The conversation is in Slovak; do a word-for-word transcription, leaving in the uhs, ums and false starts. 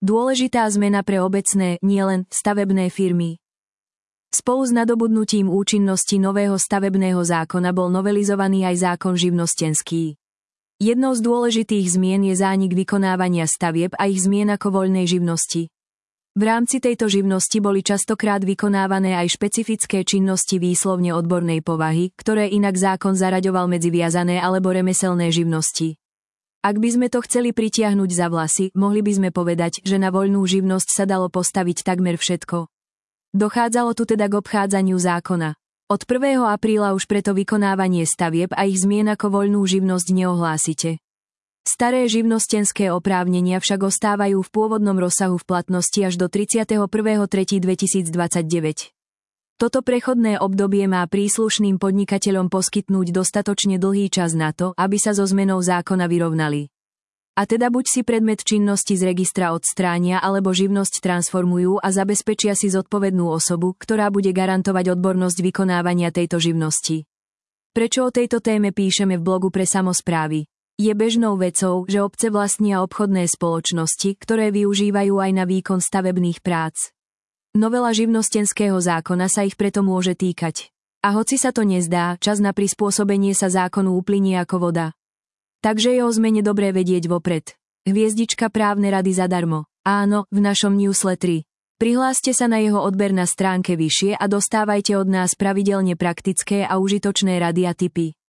Dôležitá zmena pre obecné, nielen stavebné firmy. Spolu s nadobudnutím účinnosti nového stavebného zákona bol novelizovaný aj zákon živnostenský. Jednou z dôležitých zmien je zánik vykonávania stavieb a ich zmien ako voľnej živnosti. V rámci tejto živnosti boli častokrát vykonávané aj špecifické činnosti výslovne odbornej povahy, ktoré inak zákon zaraďoval medzi viazané alebo remeselné živnosti. Ak by sme to chceli pritiahnuť za vlasy, mohli by sme povedať, že na voľnú živnosť sa dalo postaviť takmer všetko. Dochádzalo tu teda k obchádzaniu zákona. Od prvého apríla už preto vykonávanie stavieb a ich zmien ako voľnú živnosť neohlásite. Staré živnostenské oprávnenia však ostávajú v pôvodnom rozsahu v platnosti až do tridsiateho prvého tretieho dvetisícdvadsaťdeväť. Toto prechodné obdobie má príslušným podnikateľom poskytnúť dostatočne dlhý čas na to, aby sa so zmenou zákona vyrovnali. A teda buď si predmet činnosti z registra odstránia alebo živnosť transformujú a zabezpečia si zodpovednú osobu, ktorá bude garantovať odbornosť vykonávania tejto živnosti. Prečo o tejto téme píšeme v blogu pre samosprávy? Je bežnou vecou, že obce vlastnia obchodné spoločnosti, ktoré využívajú aj na výkon stavebných prác. Novela živnostenského zákona sa ich preto môže týkať. A hoci sa to nezdá, čas na prispôsobenie sa zákonu uplynie ako voda. Takže je o zmene dobré vedieť vopred. Hviezdička právne rady zadarmo. Áno, v našom newsletteri. Prihláste sa na jeho odber na stránke vyššie a dostávajte od nás pravidelne praktické a užitočné rady a tipy.